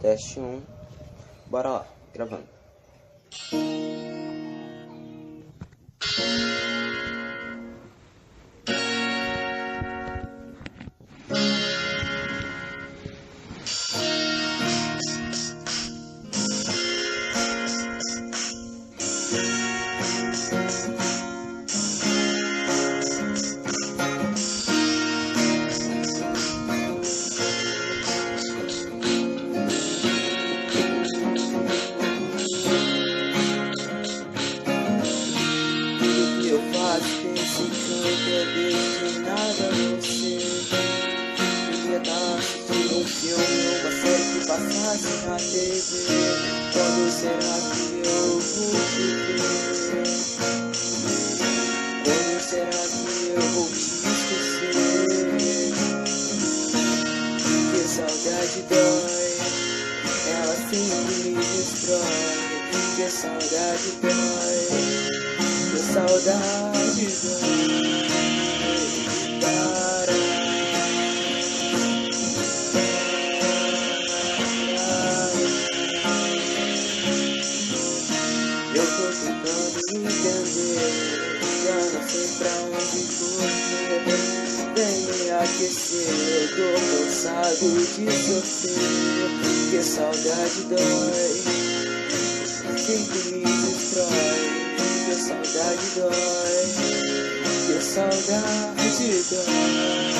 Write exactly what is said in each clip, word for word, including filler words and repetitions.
Teste um. Bora lá, gravando. Esse canto é destinado a você. Queria estar assistindo um filme, uma série que passasse na T V. Quando será que eu vou te ver? Quando será que eu vou te esquecer? Que saudade dói, ela sempre me destrói. Que saudade dói, que saudade dói. Eu tô tentando entender, já não sei pra onde correr. Vem me aquecer, eu tô cansado de sofrer. Que saudade dói, sempre me destrói. Que saudade dói, que saudade dói.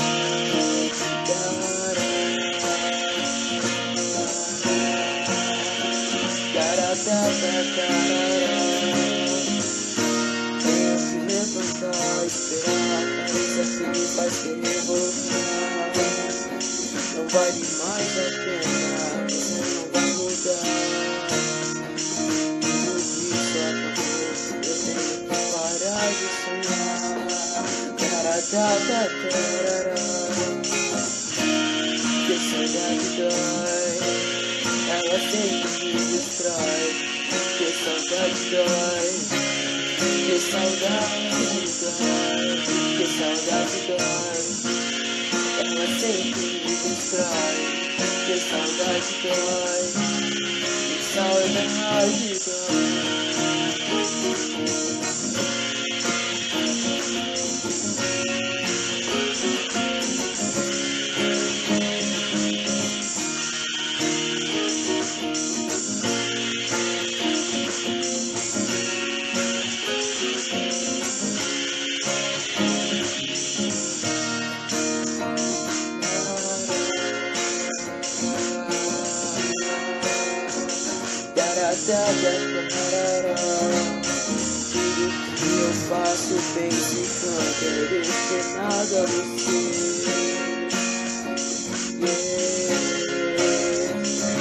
Tenho que levantar, esperar a cabeça que me faz querer voltar. Não vale mais a pena, você não vai mudar. Tudo isso acabou, eu tenho que parar de sonhar. Que saudade dói, ela sempre me destrói. Que saudade dói, que saudade dói, que saudade dói, ela sempre me destrói. Que saudade dói, que saudade dói. Tudo que eu faço, penso e canto é destinado a você. Yeah.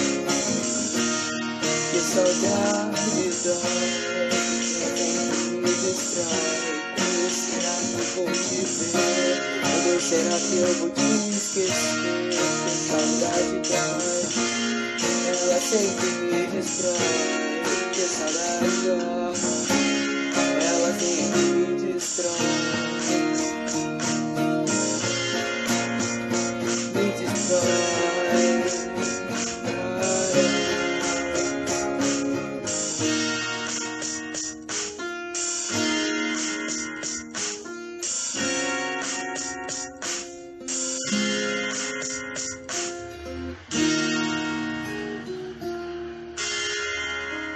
Que saudade dói, sempre me destrói. Quando será que eu vou te ver? Quando será que eu vou te esquecer? Que saudade dói, ela sempre me destrói. Que saudade dói, ela sempre me destrói. Me destrói.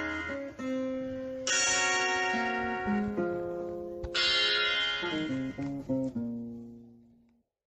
Thank you.